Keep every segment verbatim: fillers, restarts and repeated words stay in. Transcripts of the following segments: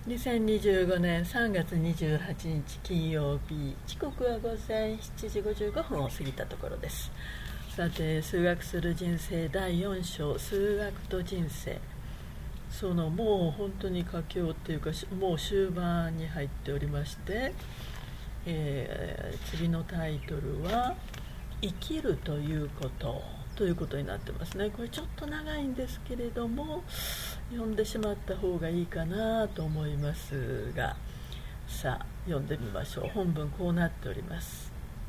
にせんにじゅうごねんさんがつにじゅうはちにち金曜日、時刻は午前しちじごじゅうごふんを過ぎたところです。さて、数学する人生だいよん章、数学と人生、そのもう本当に佳境っていうか、もう終盤に入っておりまして、えー、次のタイトルは生きるということということになってますね。これちょっと長いんですけれども、読んでしまった方がいいかなと思いますが、さあ読んでみましょう。本文こうなっております。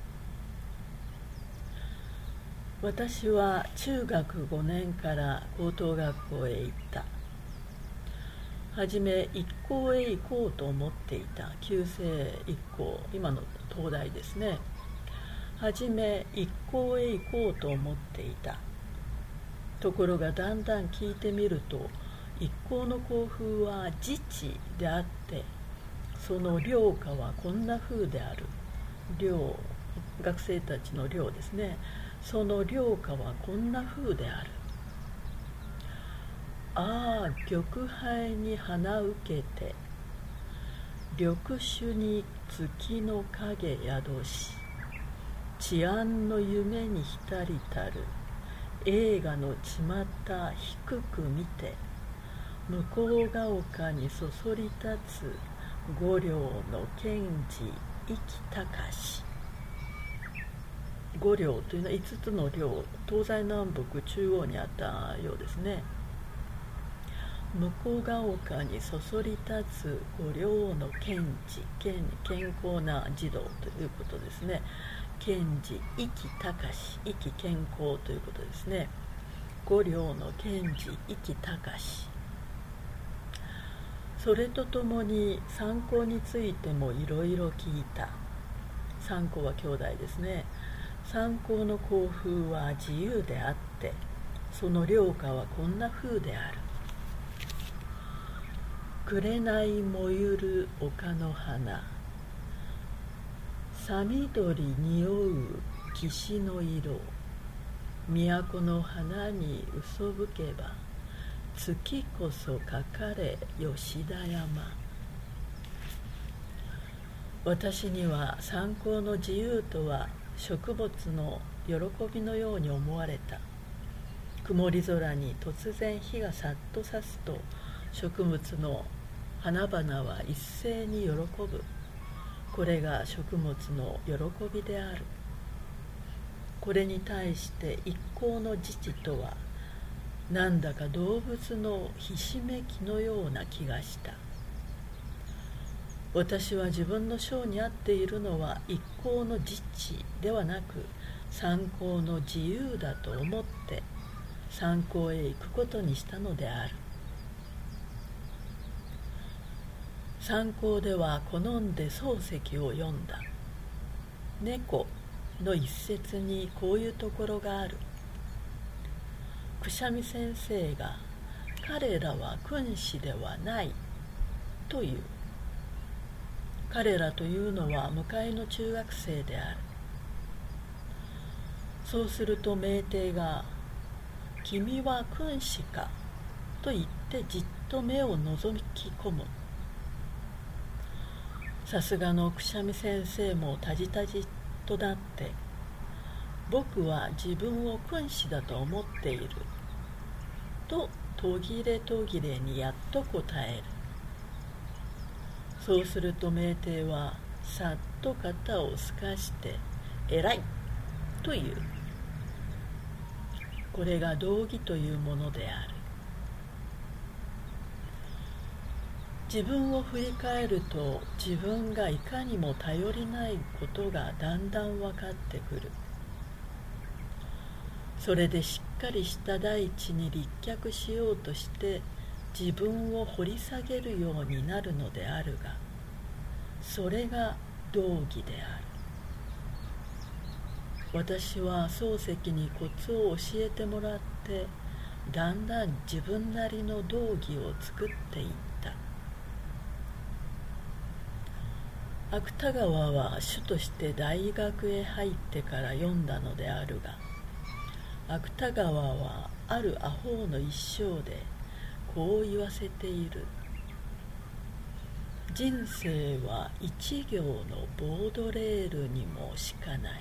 私は中学ごねんから高等学校へ行った。はじめ一校へ行こうと思っていた。旧制一校、今の東大ですね。はじめ一校へ行こうと思っていた。ところがだんだん聞いてみると、一校の校風は自治であって、その寮歌はこんな風である。寮、学生たちの寮ですね。その寮歌はこんな風である。ああ、玉杯に花受けて、緑酒に月の影宿し、治安の夢に浸りたる。映画の巷低く見て、向こうが丘にそそり立つ五両の賢治生きたかし。五両というのはいつつの両、東西南北中央にあったようですね。向こうが丘にそそり立つ五両の賢治、健健康な児童ということですね。賢治生きたかし、生き健康ということですね。五両の賢治生きたかし。それとともに三校についてもいろいろ聞いた。三校は兄弟ですね。三校の校風は自由であって、その寮歌はこんな風である。紅燃ゆる丘の花、さみどり匂う岸の色、都の花にうそぶけば、月こそかかれ吉田山。私には三校の自由とは植物の喜びのように思われた。曇り空に突然火がさっと差すと、植物の花々は一斉に喜ぶ。これが食物の喜びである。これに対して一向の自治とは、なんだか動物のひしめきのような気がした。私は自分の性に合っているのは一向の自治ではなく、三校の自由だと思って三校へ行くことにしたのである。三校では好んで漱石を読んだ。猫の一節にこういうところがある。くしゃみ先生が彼らは君子ではないという。彼らというのは向かいの中学生である。そうすると名帝が、君は君子かと言ってじっと目を覗き込む。さすがのくしゃみ先生もたじたじとなって、僕は自分を君子だと思っていると途切れ途切れにやっと答える。そうすると名帝はさっと肩をすかして偉いという。これが道義というものである。自分を振り返ると、自分がいかにも頼りないことがだんだん分かってくる。それでしっかりした大地に立脚しようとして自分を掘り下げるようになるのであるが、それが道義である。私は漱石にコツを教えてもらって、だんだん自分なりの道義を作っていった。芥川は主として大学へ入ってから読んだのであるが、芥川はあるアホの一生でこう言わせている。 人生は一行のボードレールにもしかない。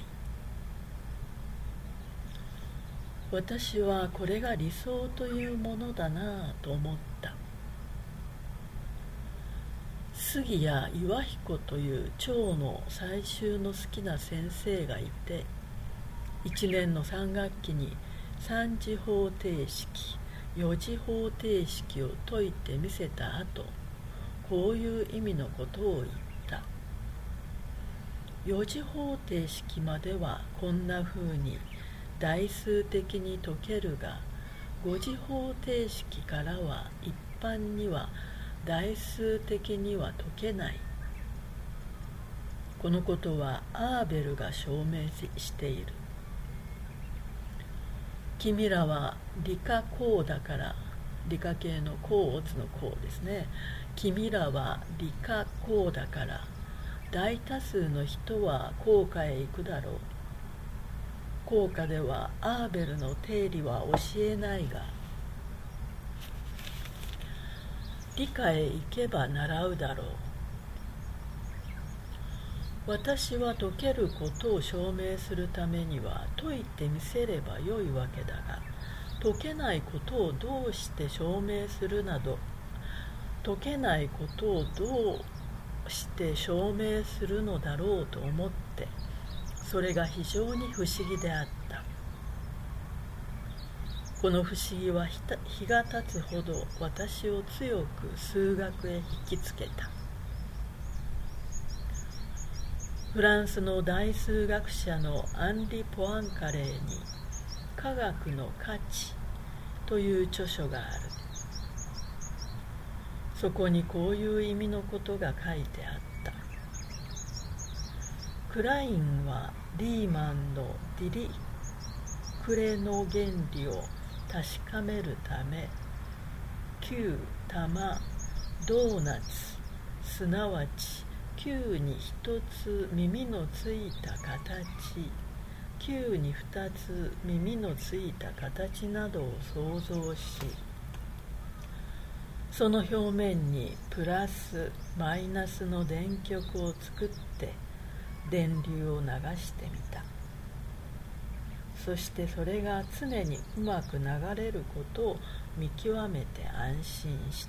私はこれが理想というものだなぁと思った。杉谷岩彦という蝶の採集の好きな先生がいて、いちねんのさん学期にさん次方程式、よん次方程式を解いてみせた後、こういう意味のことを言った。よん次方程式まではこんなふうに代数的に解けるが、ご次方程式からは一般には代数的には解けない。このことはアーベルが証明している。君らは理科項だから、理科系の項乙の項ですね。君らは理科項だから、大多数の人は効果へ行くだろう。効果ではアーベルの定理は教えないが、理科へ行けば習うだろう。私は解けることを証明するためには解いてみせればよいわけだが、解けないことをどうして証明するなど、解けないことをどうして証明するのだろうと思って、それが非常に不思議であった。この不思議は日が経つほど私を強く数学へ引きつけた。フランスの大数学者のアンリ・ポアンカレーに「科学の価値」という著書がある。そこにこういう意味のことが書いてあった。クラインはリーマンのディリクレの原理を確かめるため、球、玉、ドーナツ、すなわち球に一つ耳のついた形、球に二つ耳のついた形などを想像し、その表面にプラスマイナスの電極を作って電流を流してみた。そしてそれが常にうまく流れることを見極めて安心した。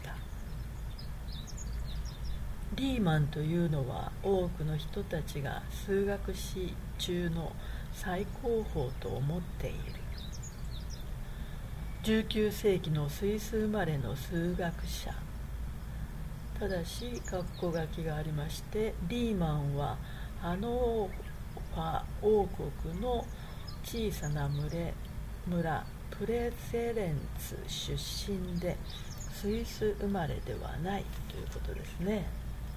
リーマンというのは多くの人たちが数学史中の最高峰と思っている。じゅうきゅう世紀のスイス生まれの数学者。ただし括弧書きがありまして、リーマンはハノーファ王国の小さな村村プレセレンツ出身で、スイス生まれではないということですね。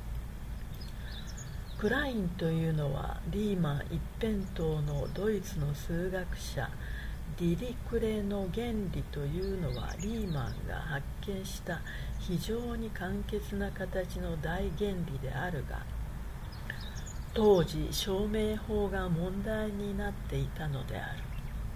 クラインというのはリーマン一辺倒のドイツの数学者。ディリクレの原理というのはリーマンが発見した非常に簡潔な形の大原理であるが、当時証明法が問題になっていたのである。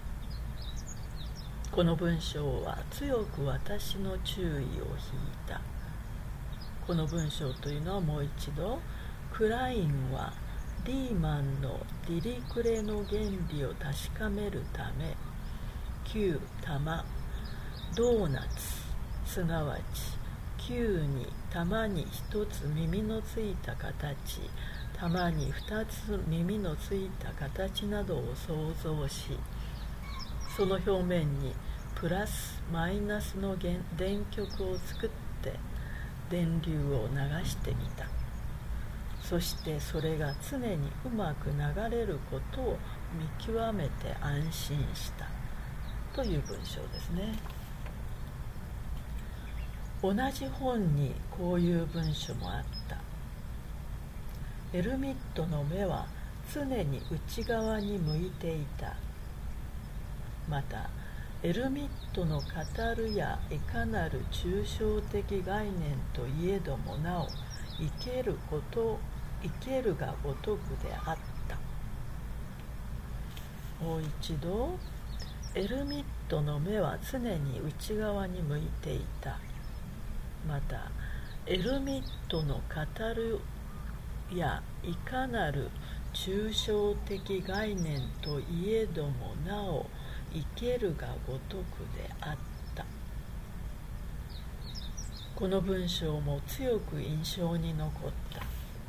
この文章は強く私の注意を引いた。この文章というのはもう一度、クラインはリーマンのディリクレの原理を確かめるため、球、玉、ドーナツ、すなわち球に玉に一つ耳のついた形、玉に二つ耳のついた形などを想像し、その表面にプラスマイナスの電極を作って電流を流してみた。そしてそれが常にうまく流れることを見極めて安心したという文章ですね。同じ本にこういう文章もあった。エルミットの目は常に内側に向いていた。またエルミットの語るやいかなる抽象的概念といえどもなお生けること生けるがごとくであった。もう一度、エルミットの目は常に内側に向いていた。またエルミットの語るやいかなる抽象的概念といえどもなお生けるがごとくであった。この文章も強く印象に残った。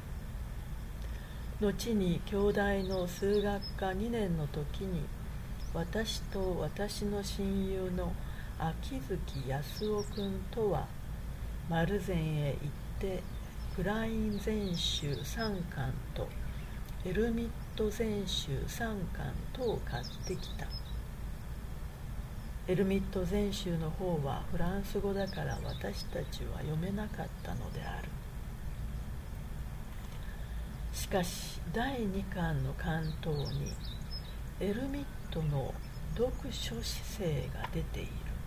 後に京大の数学科にねんの時に、私と私の親友の秋月康夫君とは丸善へ行ってクライン全集さんかんとエルミット全集さんかんとを買ってきた。エルミット全集の方はフランス語だから私たちは読めなかったのである。しかしだいにかんの巻頭にエルミットの読書姿勢が出ている。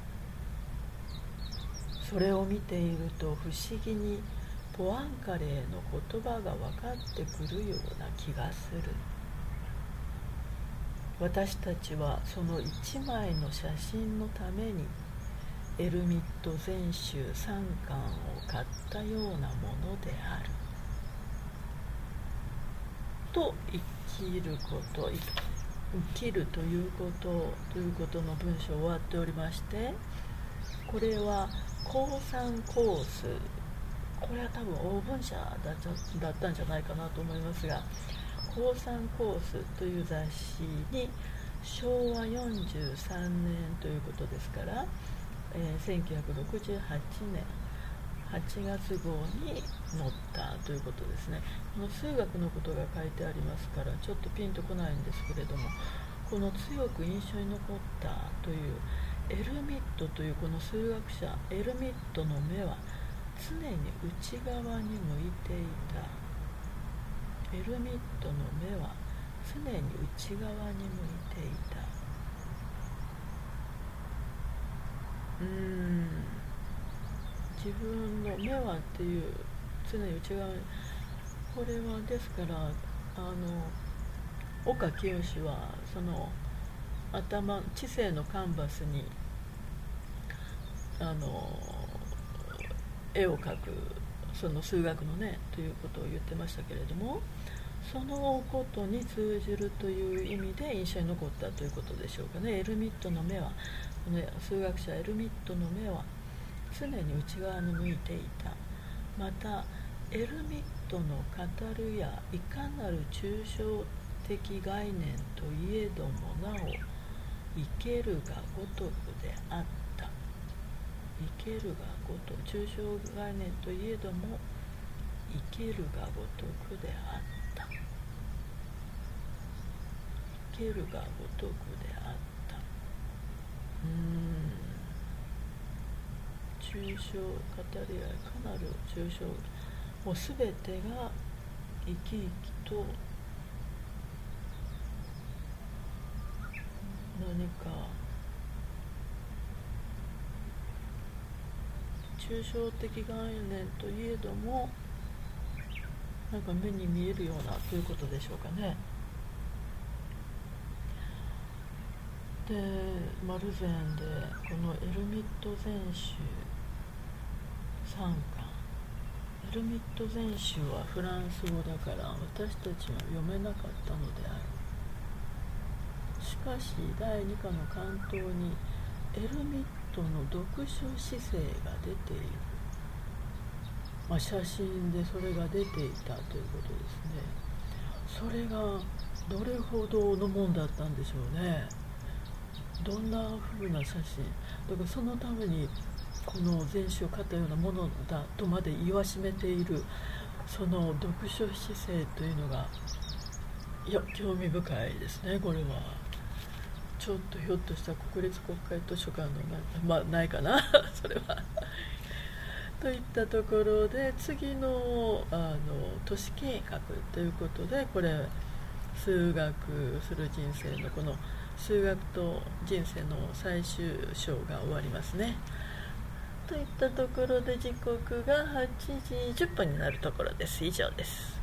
それを見ていると不思議にポアンカレーの言葉が分かってくるような気がする。私たちはその一枚の写真のためにエルミット全集さんかんを買ったようなものである。と生きること生きるということということの文章を終わっておりまして、これは高さんコース、これは多分応文社だったんじゃないかなと思いますが、高さんコースという雑誌にしょうわよんじゅうさんねんということですから、えー、せんきゅうひゃくろくじゅうはちねんはちがつごうに載ったということですね。この数学のことが書いてありますからちょっとピンとこないんですけれども、この強く印象に残ったというエルミットというこの数学者エルミットの目は常に内側に向いていた。エルミットの目は常に内側に向いていた。うーん自分の目はっていう常に内側に、これはですからあの岡清はその頭知性のカンバスにあの絵を描くその数学のねということを言ってましたけれども、そのことに通じるという意味で印象に残ったということでしょうかね。エルミットの目はこの数学者エルミットの目は常に内側に向いていた。またエルミットの語るやいかなる抽象的概念といえどもなお生けるがごとくであった。生けるがごとく抽象概念といえども生けるがごとくであった。生けるがごとくであった。うーん抽象語り合いかなる抽象、もうすべてが生き生きと何か抽象的概念といえどもなんか目に見えるようなということでしょうかね。でマルゼンでこのエルミット全集さんかん、エルミット全集はフランス語だから私たちは読めなかったのである。しかしだいにかんの巻頭にエルミットの読書姿勢が出ている、まあ、写真でそれが出ていたということですね。それがどれほどのもんだったんでしょうね。どんな風な写真だからそのためにこの全集を買ったようなものだとまで言わしめているその読書姿勢というのがいや興味深いですね。これはちょっとひょっとしたら国立国会図書館のまあないかなそれはといったところで次のあの都市計画ということでこれ数学する人生のこの数学と人生の最終章が終わりますね。といったところで時刻がはちじじゅっぷんになるところです。以上です。